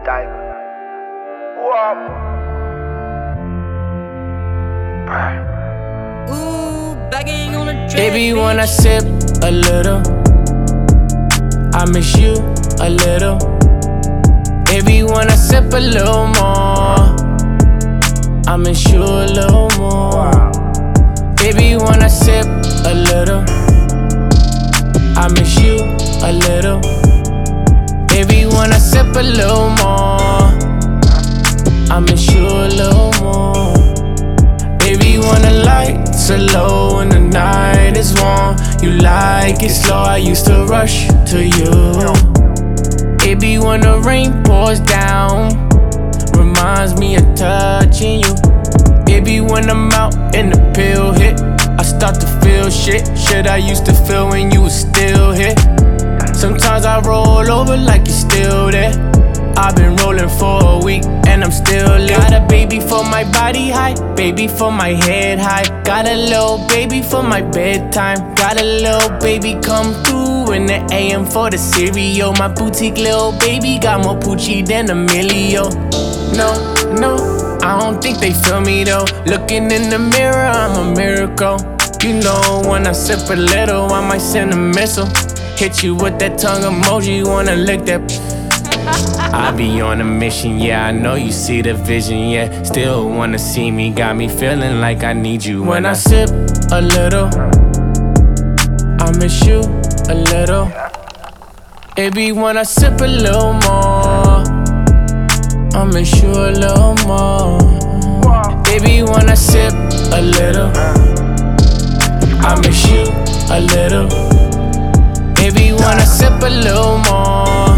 Ooh, begging on a track. Baby, when I sip a little, I miss you a little. Baby, when I sip a little more, I miss you a little more. Baby, when I sip a little, I miss you a little. Baby, when I sip a little more, I miss you a little more. Baby, when the lights are low and the night is warm, you like it slow, I used to rush to you. Baby, when the rain pours down, reminds me of touching you. Baby, when I'm out and the pill hit, I start to feel shit I used to feel when you was still here. Sometimes I roll over like you're still there. I've been rolling for a week and I'm still lit. Got a baby for my body height, baby for my head high. Got a little baby for my bedtime. Got a little baby come through in the AM for the cereal. My boutique little baby got more Poochie than Emilio. No, I don't think they feel me though. Looking in the mirror, I'm a miracle. You know when I sip a little, I might send a missile. Hit you with that tongue emoji, wanna lick that. I be on a mission, yeah, I know you see the vision, yeah. Still wanna see me, got me feeling like I need you. When I sip a little, I miss you a little. Baby, when I sip a little more, I miss you a little more. Baby, when I sip a little, I miss you a little. Baby, when I sip a little more,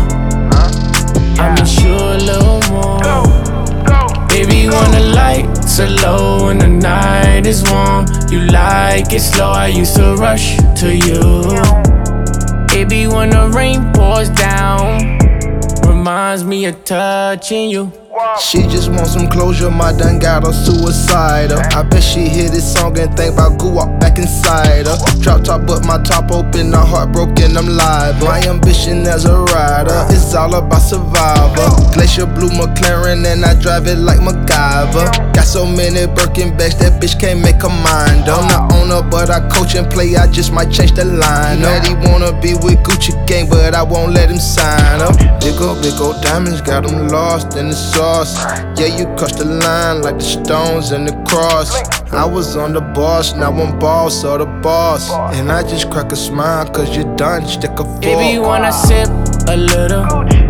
I miss you a little more. Baby, when the lights are low and the night is warm, you like it slow, I used to rush to you. Baby, when the rain pours down, reminds me of touching you. She just want some closure, my done got her suicidal. I bet she hear this song and think about go walk back inside her. Drop top but my top open, her heart broken, I'm liable. My ambition as a rider, it's all about survival. Glacier blue McLaren and I drive it like MacGyver. Got so many Birkin bags, that bitch can't make her mind up. I'm not on her, but I coach and play, I just might change the line up. He wanna be with Gucci gang, but I won't let him sign up. Big old diamonds, got him lost in the sauce. Yeah, you crossed the line like the stones and the cross. I was on the boss, now I'm boss of the boss. And I just crack a smile cause you're done, stick a fork. Baby, when I sip a little,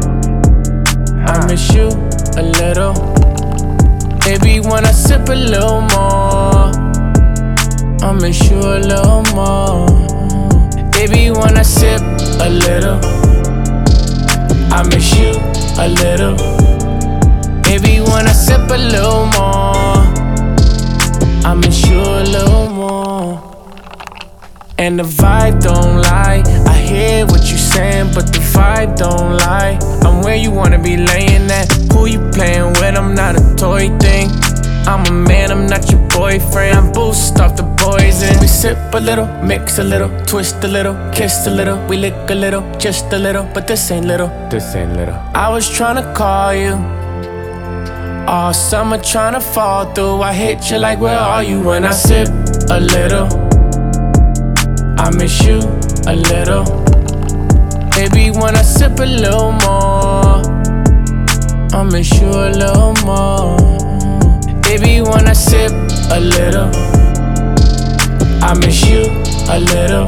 I miss you a little. Baby, when I sip a little more, I miss you a little more. Baby, when I sip a little, I miss you a little. Baby, when I sip a little more, I miss you a little more. And the vibe don't lie, I hear what you saying, but the vibe don't lie. I'm where you wanna be laying at. Who you playing with, I'm not a toy thing. I'm a man, I'm not your boyfriend. I'm boost off the poison. We sip a little, mix a little, twist a little, kiss a little. We lick a little, just a little, but this ain't little. This ain't little. I was tryna call you all summer, tryna fall through. I hit you like, where are you? When I sip a little, I miss you a little. Baby, when I sip a little more, I miss you a little more. Baby, when I sip a little, I miss you a little.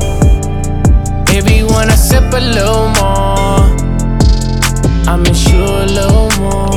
Baby, when I sip a little more, I miss you a little more.